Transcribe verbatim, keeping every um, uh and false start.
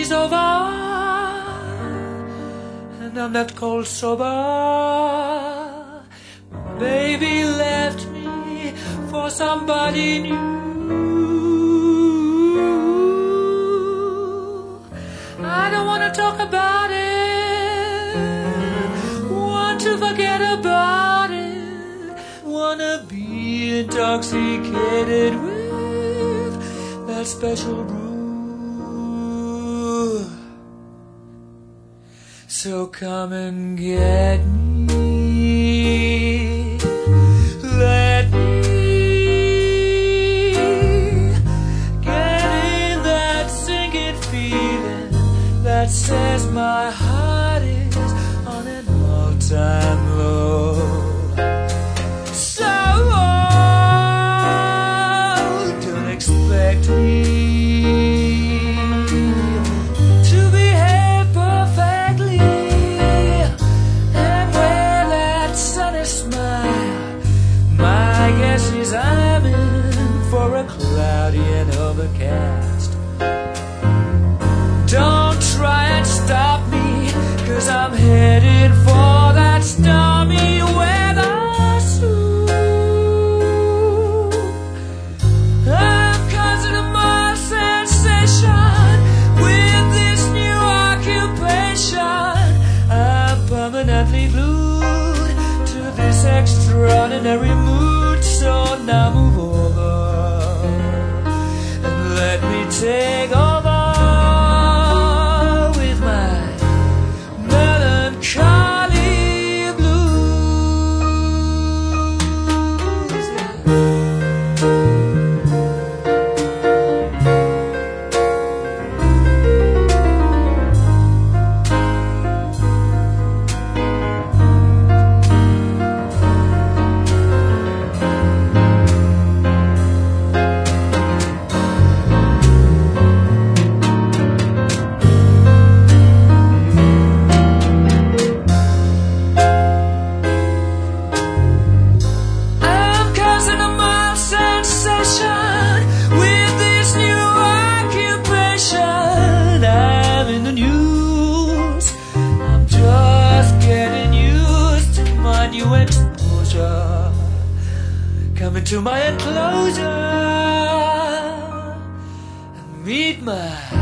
party's over, and I'm left cold sober. Baby left me for somebody new. I don't want to talk about it, want to forget about it, wanna be intoxicated with that special brew. So come and get me, let me get in that sinking feeling that says my heart is on an all-time low. So don't expect me to behave perfectly and wear that sunny smile. My guess is I'm in for a cloudy and overcast. Don't try and stop me, 'cause I'm headed for that stormy weather soon. I'm causing a mild sensation with this new occupation. I'm permanently glued to this extraordinary mood. So now move over and let me take over. Come into my enclosure and meet my